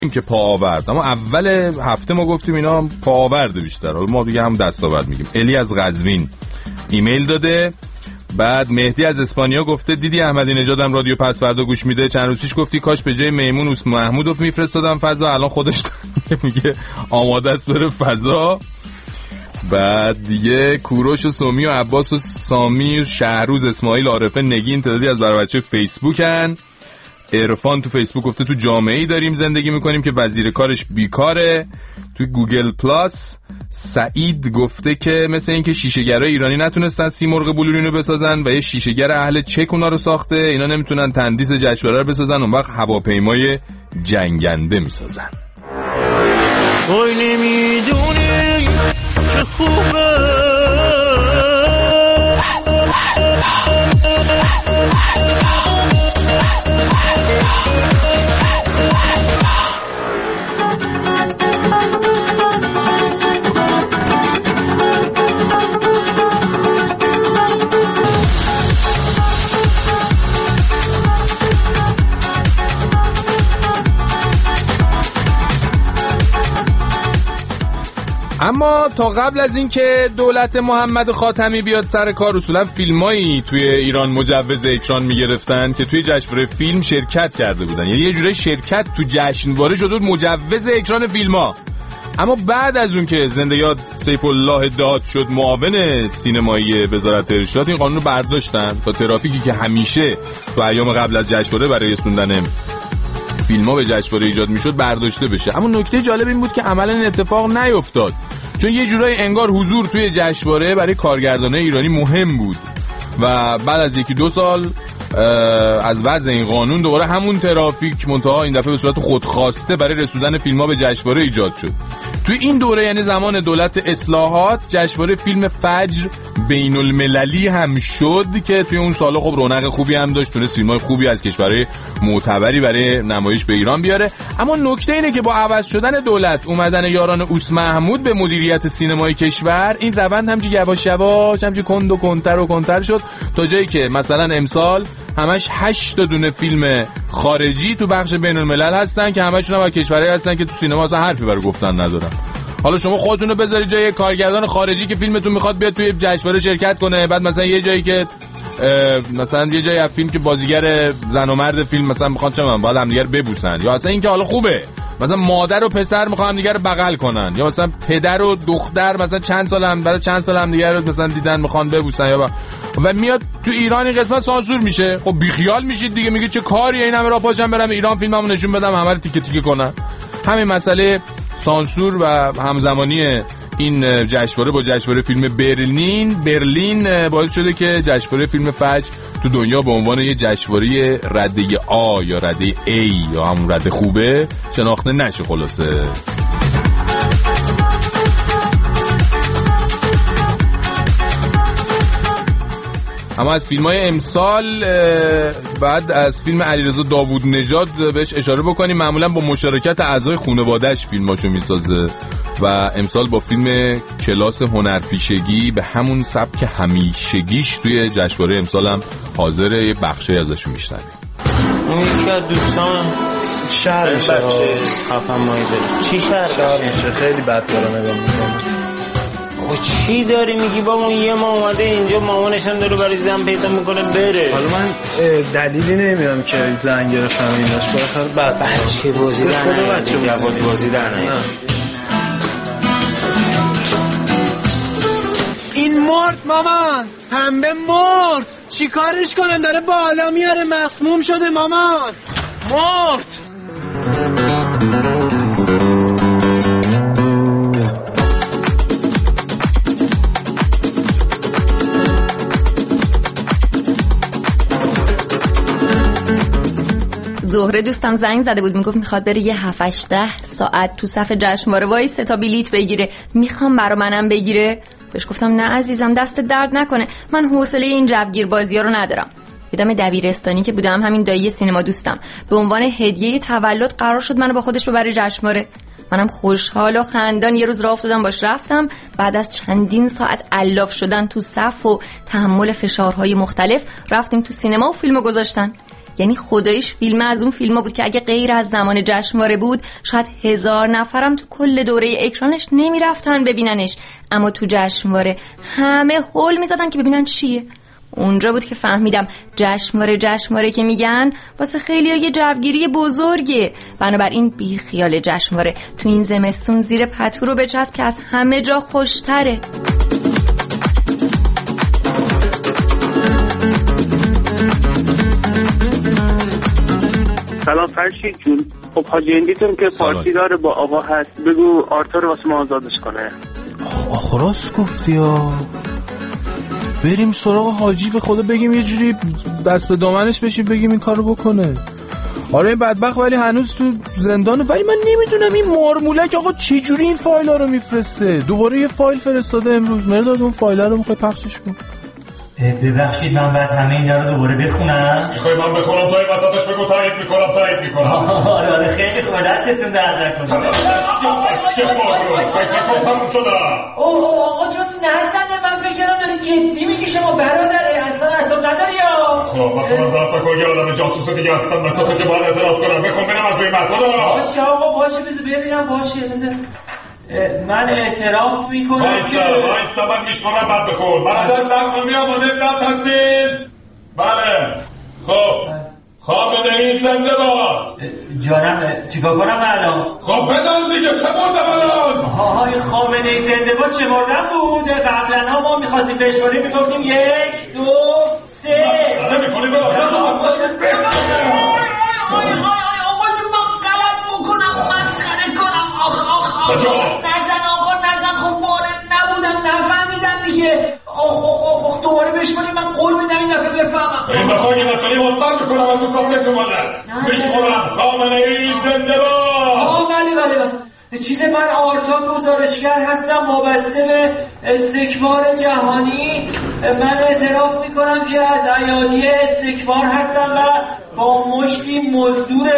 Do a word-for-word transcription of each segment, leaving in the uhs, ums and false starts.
که پا آورد، اما اول هفته ما گفتیم اینا پا آورده بیشتر، حالا ما دیگه هم دستاورد میگیم. الی از قزوین ایمیل داده. بعد مهدی از اسپانیا گفته دیدی احمدی نژادم رادیو پس فردا گوش میده، چند روز پیش گفتی کاش به جای میمون اوس محمودو میفرستادم فضا، الان خودش میگه آماده است بره فضا. بعد دیگه کوروش و سومی و عباس و سامی و شهروز اسماعیل عارفه نگین تعدادی از برای بچه فیسبوکن. عرفان تو فیسبوک گفته تو جامعه‌ای داریم زندگی میکنیم که وزیر کارش بیکاره. تو گوگل پلاس سعید گفته که مثل این که شیشه‌گرای ایرانی نتونستن سیمرغ بلورین رو بسازن و یه شیشه‌گر اهل چک اونا رو ساخته، اینا نمیتونن تندیس جشنواره رو بسازن، اون وقت هواپیمای جنگنده میسازن. وای نمیدونی چه خوبه اما تا قبل از این که دولت محمد خاتمی بیاد سر کار، اصولا فیلمایی توی ایران مجوز اکران میگرفتن که توی جشنواره فیلم شرکت کرده بودن، یعنی یه جوری شرکت تو جشنواره شده بود مجوز اکران فیلم‌ها. اما بعد از اون که زنده یاد سیف الله داد شد معاون سینمایی وزارت ارشاد، این قانون رو برداشتن تا ترافیکی که همیشه تو ایام قبل از جشنواره برای رسوندن فیلم‌ها به جشنواره ایجاد میشد برداشته بشه. اما نکته جالب این بود که عملاً این اتفاق نیفتاد، چون یه جورای انگار حضور توی جشنواره برای کارگردانای ایرانی مهم بود و بعد از یکی دو سال از وضع این قانون دوباره همون ترافیک منتها این دفعه به صورت خودخواسته برای رسوندن فیلم‌ها به جشنواره ایجاد شد. توی این دوره یعنی زمان دولت اصلاحات جشنواره فیلم فجر بین المللی هم شد که توی اون سالا خب رونق خوبی هم داشت، تونست فیلم‌های خوبی از کشورهای معتبری برای نمایش به ایران بیاره. اما نکته اینه که با عوض شدن دولت اومدن یاران اوس محمود به مدیریت سینمای کشور، این روند همچین یواش یواش همچین کند و کندتر و کندتر شد تا جایی که مثلا امسال همش هشت تا دونه فیلم خارجی تو بخش بین الملل هستن که همشون هم از کشورهایی هستن که تو سینما اصلا حرفی برای گفتن ندارن. حالا شما خودتون رو بذارید جای کارگردان خارجی که فیلمتون میخواد بیاد توی جشنواره شرکت کنه، بعد مثلا یه جایی که مثلا یه جایی از فیلم که بازیگر زن و مرد فیلم مثلا میخواد چه من بعد هم دیگه ببوسن، یا اصلا این که حالا خوبه مثلا مادر و پسر میخوان هم دیگه رو بغل کنن، یا مثلا پدر و دختر مثلا چند سال هم بعد چند سال هم دیگه رو مثلا دیدن میخوان ببوسن، یا با... و میاد تو ایران این قسمت سانسور میشه. خب بیخیال میشید دیگه، میگه چه کاریه این همه راه پاشم برم ایران فیلممو نشون بدم همه رو تیکه تیکه کنن. همین مسئله سانسور و همزمانی این جشنواره با جشنواره فیلم برلین برلین باعث شده که جشنواره فیلم فجر تو دنیا به عنوان یه جشنواره رده آ یا رده ای یا همون رده خوبه شناخته نشه. خلاصه اما از فیلم‌های امسال بعد از فیلم علیرضا داوود نژاد بهش اشاره بکنیم، معمولا با مشارکت اعضای خانواده‌اش فیلماشو میسازه و امسال با فیلم کلاس هنرپیشگی به همون سبک همیشگیش توی جشنواره امسال هم حاضره، یه بخشی ازش میشنویم. اون یکی از دوستان شهرشه خفن مایی داری. چی شهر؟ شهرشه خیلی بد داره نگاه میکنه. و چی داری میگی بابا؟ یه ما اومده اینجا مامانش هم داره برای زن پیدا میکنه بره. حالا من دلیلی نمیدونم که زن گرفتم ایناش بالاخره بعد بچه بازی در نه بچه بازی در نه این مرد مامان، پنبه مرد، چی کارش کنن؟ داره بالا میاره، مسموم شده مامان، مرد. زهره دوستم زنگ زده بود، میگفت میخواد بره یه هفت هشت ساعت تو صف جشنواره وایسه تا بلیت بگیره، میخوام برا منم بگیره. بهش گفتم نه عزیزم دست درد نکنه، من حوصله این جوگیر بازی‌ها رو ندارم. یادم دبیرستانی که بودم همین دایی سینما دوستم به عنوان هدیه تولد قرار شد منو با خودش ببره جشنواره. منم خوشحال و خندان یه روز راه افتادم باش رفتم. بعد از چندین ساعت الاف شدن تو صف و تحمل فشارهای مختلف رفتیم تو سینما و فیلمو گذاشتن. یعنی خداییش فیلم از اون فیلم‌ها بود که اگه غیر از زمان جشنواره بود شاید هزار نفرم تو کل دوره اکرانش نمیرفتن ببیننش، اما تو جشنواره همه هول میزدن که ببینن چیه. اونجا بود که فهمیدم جشنواره جشنواره که میگن واسه خیلی‌ها یه جوگیری بزرگه. بنابراین بی خیال جشنواره، تو این زمستون زیر پتو رو بچسب که از همه جا خوشتره. سلام فرشید جون. خب حاجی اندیتون که پارتی داره با آقا هست، بگو آرتور واسه ما آزادش کنه. آخ راست گفتی ها. بریم سراغ حاجی، به خدا بگیم یه جوری دست به دامنش بشیم بگیم این کارو بکنه. آره این بدبخت ولی هنوز تو زندانه. ولی من نمیدونم این مارمولک آقا چه جوری این فایل‌ها رو میفرسته. دوباره یه فایل فرستاده امروز. مرداد اون فایل‌ها رو میخوای پخشش کن؟ ببخشید من بعد همه این رو دوباره بخونم. میخوای من بخونم تو این وسطش بگو تایید میکنم تایید میکنم. آره آره خیلی خوبه، دستتون درد نکنه. چه فایل فکر کنم شده. اوه آقا جون نزنه، من فکر کردم داری جدی میگی شما برادره، اصلا اصلا نداری یا. خب وقتی من ظرف کن یه آدم جاسوس دیگه هستم مثلا که باید اعتراف کنم. بخون ببینم از این مطلب. باشه آقا باشه، بذار ببینم. باشه بذار من اعتراف میکنم. وایسا وایسا من میشمارم بعد بخور. برادر زرق میام مانه ضبط هستین؟ بله. خب خامنه‌ای زنده باد. جانم چیکار کنم الان؟ خب بدان دیگه شمردم الان. های خامنه‌ای زنده باد شمردم بود. قبلا ها ما میخواستیم بشماریم میگفتیم یک دو سه. مسئله میکنیم بلا نه تو مسئله میکنیم. آقا تو من غلط بکنم مسخره کنم. آخ آخ آخ نزن آقا نزن. خب باره نبودم نفهمیدم دیگه. آخ آخ آخ دوباره بشماریم. من قول میدم این دفعه بفهمم. این دفعه اگه نتونی وصل میکنم از تو کاسه کمالت. میشمارم خامنه‌ای زنده باد. آه بله بله بله. چیز من آرتا گزارشگر هستم وابسته به استکبار جهانی. من اعتراف میکنم که از ایادی استکبار هستم و با مشتی مزدور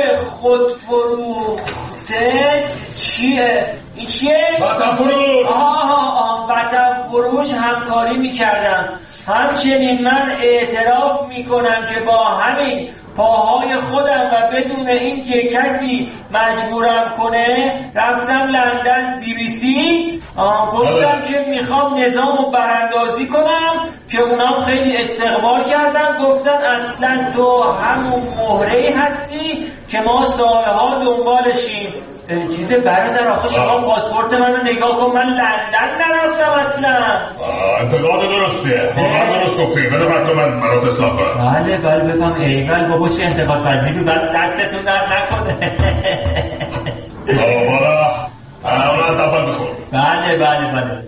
خودفروخته. چیه؟ این چیه؟ وطن فروش. آه آه وطن فروش همکاری میکردم. همچنین من اعتراف میکنم که با همین پاهای خودم و بدون اینکه کسی مجبورم کنه رفتم لندن بی بی سی. گفتم که میخوام نظامو براندازی کنم که اونام خیلی استقبال کردن. گفتن اصلا تو همون مهره‌ای هستی که ما سالها دنبالشیم. چیز برادر آخه شما پاسپورت منو نگاه کن، من لندن نرفتم اصلا. انتقاد درستیه. واقعا درست گفتی. بده وقت من برات اصلاح کنم. بله بله بفهم. ایول بابا چه انتقاد پذیری. بعد دستتون درد نکنه. بالا اون از اول بخور. بله بله بله.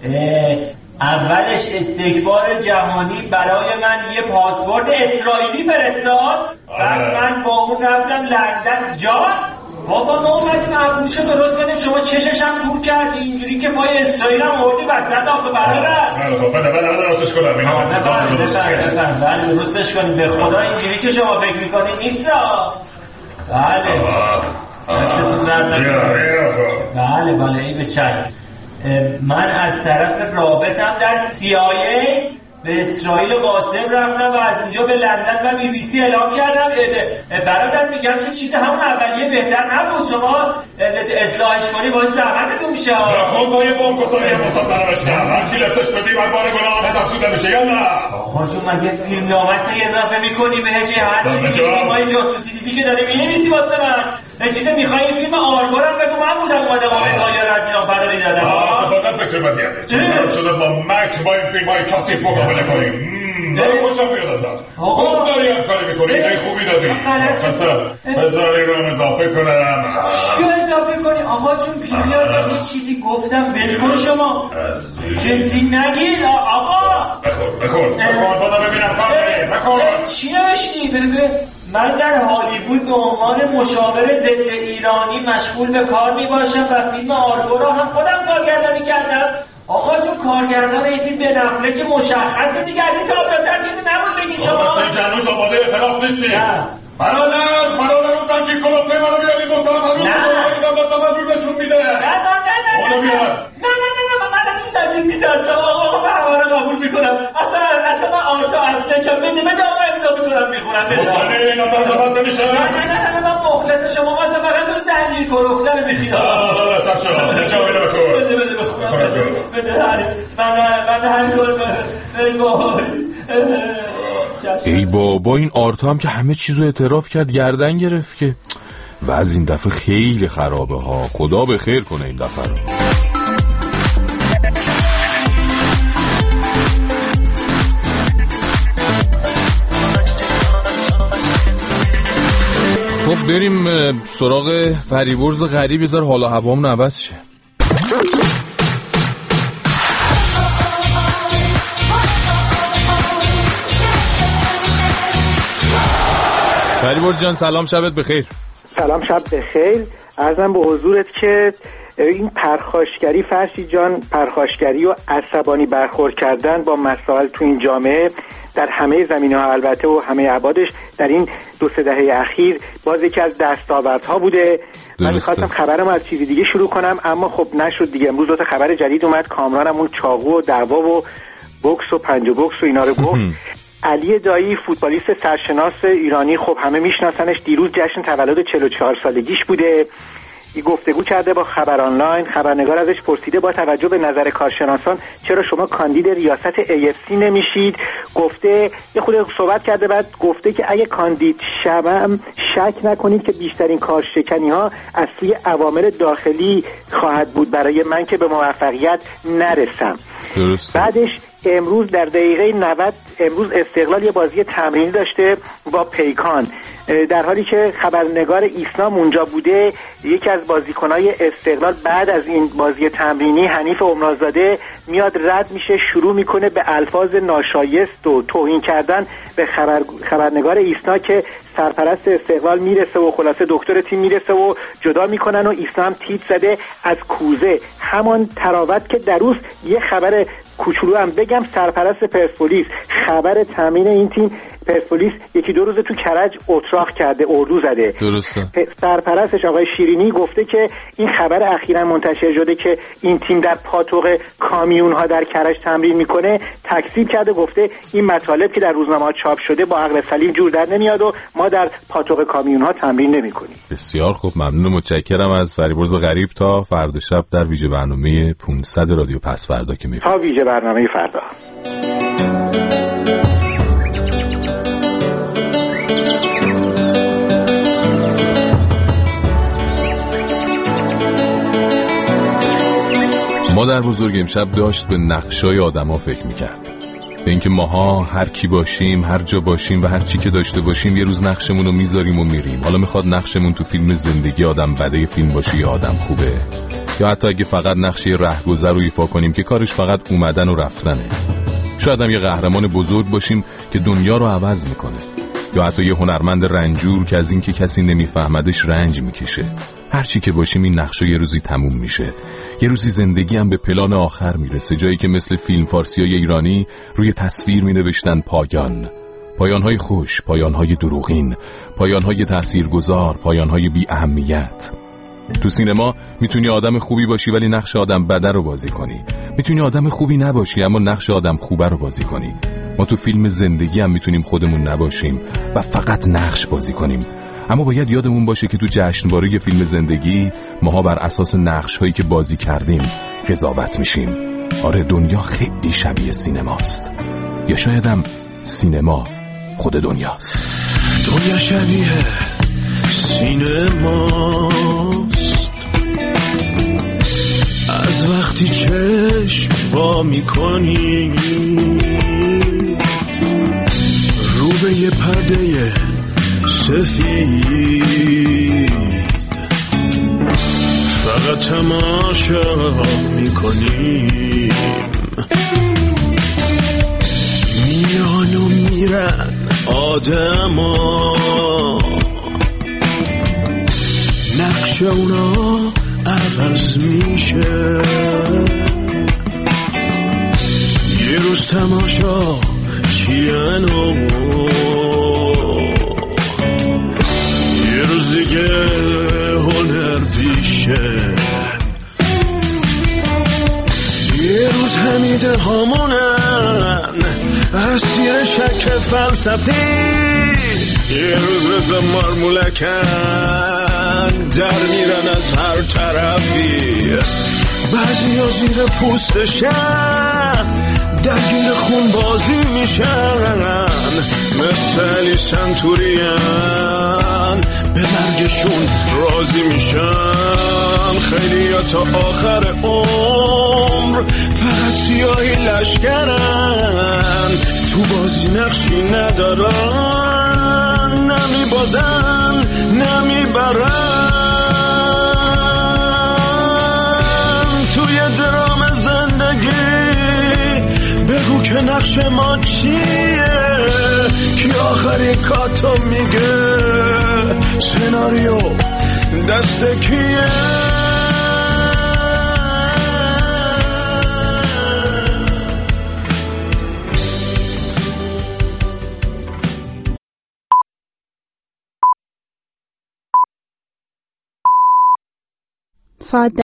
اولش استکبار جهانی برای من یه پاسپورت اسرائیلی فرستاد. بعد من با اون رفتم لندن. جان بابا ما اومدیم ابروشو درست بدیم، شما چشش هم دور کردی اینجوری که پای اسرائیل هم آوردی وسط. آخه برادر بده بده بده درستش کنم. این هم اتفاق درست کنیم. بله درستش کنیم. به خدا اینجوری که شما فکر میکنی نیست. بله دستتون درد نکنه. بله بله این به چشم. من از طرف رابطم در سی آی ای به اسرائیل قاسم رفتم و از اونجا به لندن و بی بی سی اعلام کردم. برادر میگم که چیز همون اولیه بهتر نبود. شما اصلاحش کنی باید زحمتتون میشه. خب تا یه بام گذاری مصدر بشه هرچی لفتش بدی من بار گناه هم افسوده میشه یا نه؟ آقا جون مگه فیلم نامست اضافه میکنی بهش؟ هرچی فیلمای جاسوسی دیدی که داری مینویسی واسه من. چیزی میخوای این فیلم آرگورم بگو من بودم اومدم آمریکایی رو از اینا فراری دادم. اتفاقا فکر بدی همه چیز شده با مکس با این فیلم های کثیف مقابله کنیم. داره خوشم بیاد ازت. خوب داری هم کاری میکنی. ایده خوبی دادی. بذار این رو اضافه کنم. چیو اضافه کنی؟ آقا چون بیلیار یه چیزی گفتم بلکن شما جدی نگیر. آقا بخور بخور بخور بادا ببینم کار کنی. بخور چی نوشتی؟ ببین من در هالیوود به عنوان مشاور ضد ایرانی مشغول به کار می باشم و فیلم آرگو را هم خودم کارگردانی کردم. آقا چون کارگردان این فیلم به نفله که مشخصه دیگه از این تابلوتر چیزی نبود بگین شما. آقا سه جنوز آماده اعتراف نیستی. برادر برادر اون زنجیر کلافه منو بیاری مطمئن همین کلافه با زمان روی نشون میده. نه نه نه نه اونو بیار. نه نه نه نه من از این زنجیر میترسم. آقا من همه رو قبول میکنم. اصلا اصلا من آرتا عبده که بده بده آقا امضا میکنم. دارم میخونم. بده این اصلا درست نمیشه. نه نه نه نه من مخلص شما واسه فقط اون زنجیر کروفتن میخیدم. تا شما چه ویل بخور. بده بده بخونم. بده من من هر کار ای بابا این آرتا هم که همه چیزو اعتراف کرد گردن گرفت که و از این دفعه خیلی خرابه ها. خدا به خیر کنه این دفعه رو. خب بریم سراغ فریبرز غریب. بذار حالا هوامون عوض شه. فریبرز جان سلام، شبت بخیر. سلام، شب بخیر. عرضم به حضورت که این پرخاشگری فرشی جان، پرخاشگری و عصبانی برخورد کردن با مسائل تو این جامعه در همه زمینه‌ها البته و همه ابعادش در این دو سه دهه اخیر باز یکی از دستاوردها بوده. من می‌خواستم خبرم از چیزی دیگه شروع کنم اما خب نشد دیگه. امروز دو تا خبر جدید اومد. کامرانم اون چاقو و دعوا و بوکس و پنج و بوکس و اینا رو گفت. علی دایی فوتبالیست سرشناس ایرانی، خب همه میشناسنش، دیروز جشن تولد چهل و چهار سالگیش بوده. این گفتگو کرده با خبر آنلاین. خبرنگار ازش پرسیده با توجه به نظر کارشناسان چرا شما کاندید ریاست ای اف سی نمیشید؟ گفته یه خود صحبت کرده، بعد گفته که اگه کاندید شوم شک نکنید که بیشترین کارشکنی ها از سوی عوامل داخلی خواهد بود برای من که به موفقیت نرسم. درست. بعدش امروز در دقیقه نود امروز استقلال یه بازی تمرینی داشته با پیکان، در حالی که خبرنگار ایسنا اونجا بوده. یکی از بازیکنای استقلال بعد از این بازی تمرینی، حنیف عمرانزاده، میاد رد میشه، شروع میکنه به الفاظ ناشایست و توهین کردن به خبر خبرنگار ایسنا که سرپرست استقلال میرسه و خلاصه دکتر تیم میرسه و جدا میکنن و ایسنا هم تیت زده از کوزه. همان تراوت که در روز یه خبر کوچولو هم بگم، سرپرست پرسپولیس خبر تامین این تیم پرسپولیس یکی دو روز تو کرج اتراق کرده، اردو زده. درسته. سرپرستش آقای شیرینی گفته که این خبر اخیراً منتشر شده که این تیم در پاتوق کامیون ها در کرج تمرین میکنه تکذیب کرده، گفته این مطالب که در روزنامه‌ها چاپ شده با عقل سلیم جور در نمیاد و ما در پاتوق کامیون ها تمرین نمیکنیم. بسیار خوب، ممنون، متشکرم از فریبرز غریب. تا فردا شب در ویژه برنامه پانصد رادیو پس فردا که میبینیم. تا ویژه برنامه فردا. ما در بزرگ امشب داشت به نقشای آدم ها فکر میکرد، به اینکه ماها هر کی باشیم، هر جا باشیم و هر چی که داشته باشیم یه روز نقشمون رو میذاریم و میریم. حالا میخواد نقشمون تو فیلم زندگی آدم بده فیلم باشه یا آدم خوبه، یا حتی اگه فقط نقشه رهگذر رو ایفا کنیم که کارش فقط اومدن و رفتنه. شاید هم یه قهرمان بزرگ باشیم که دنیا رو عوض میکنه، یا حتی یه هنرمند رنجور که از اینکه کسی نمیفهمدش رنج میکشه. هر چی که باشیم این نقشه یه روزی تموم میشه، یه روزی زندگی هم به پلان آخر میرسه، جایی که مثل فیلم فارسیای ایرانی روی تصویر مینوشتن پایان. پایانهای خوش، پایانهای دروغین، پایانهای تاثیرگذار، پایانهای بی اهمیت. تو سینما میتونی آدم خوبی باشی ولی نقش آدم بده رو بازی کنی، میتونی آدم خوبی نباشی اما نقش آدم خوبه رو بازی کنی. ما تو فیلم زندگی هم میتونیم خودمون نباشیم و فقط نقش بازی کنیم، اما باید یادمون باشه که تو جشنواره فیلم زندگی ماها بر اساس نقش هایی که بازی کردیم قضاوت میشیم. آره دنیا خیلی شبیه سینماست، یا شاید هم سینما خود دنیاست. دنیا شبیه سینماست، از وقتی چشم وا میکنی رو به یه پرده سفید فقط تماشا میکنیم، میان و میرن آدما، نقش اونا عوض میشه، یه روز تماشا چین و یه روز دیگه هنر پیشه، یه روز حمیده هامونن اسیر شک فلسفی یه روز رزا مارمولکن در میرن از هر طرفی بعضی ها زیر پوستشن درگیر خون بازی میشن مثل علی سنتورین به مرگشون راضی میشن خیلی ها تا آخر عمر فقط سیاهی لشکرن تو بازی نقشی ندارن نمی بازن نمی برن توی درام زندگی بگو که نقش ما چیه کی آخری کاتو میگه سناریو دست کیه ساعت